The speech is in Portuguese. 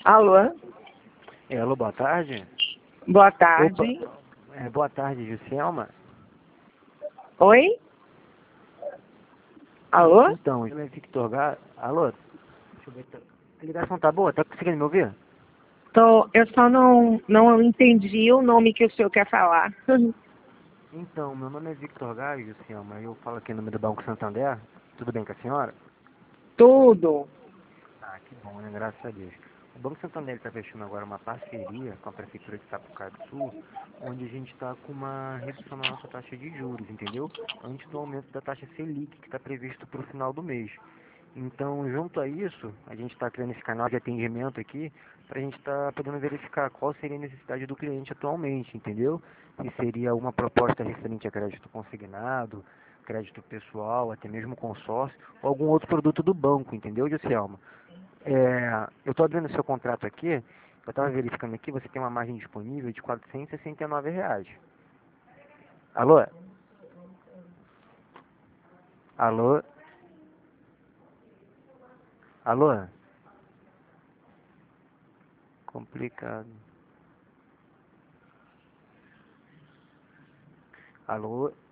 Alô? Alô, boa tarde. Boa tarde. Opa, boa tarde, Juscelma. Oi? Alô? Então, meu nome é Victor Gá. Alô? Deixa eu ver. A ligação tá boa? Tá conseguindo me ouvir? Eu só não entendi o nome que o senhor quer falar. Então, meu nome é Victor Gá, Juscelma. Eu falo aqui no nome do Banco Santander. Tudo bem com a senhora? Tudo. Ah, que bom, né? Graças a Deus. O Banco Santander está fechando agora uma parceria com a Prefeitura de Sapucaí do Sul, onde a gente está com uma redução na nossa taxa de juros, entendeu? Antes do aumento da taxa Selic, que está previsto para o final do mês. Então, junto a isso, a gente está criando esse canal de atendimento aqui para a gente estar podendo verificar qual seria a necessidade do cliente atualmente, entendeu? Se seria uma proposta referente a crédito consignado, crédito pessoal, até mesmo consórcio, ou algum outro produto do banco, entendeu, Juscelma? Eu estou abrindo seu contrato aqui, eu estava verificando aqui, você tem uma margem disponível de R$ 469. Alô? Alô? Alô? Complicado. Alô?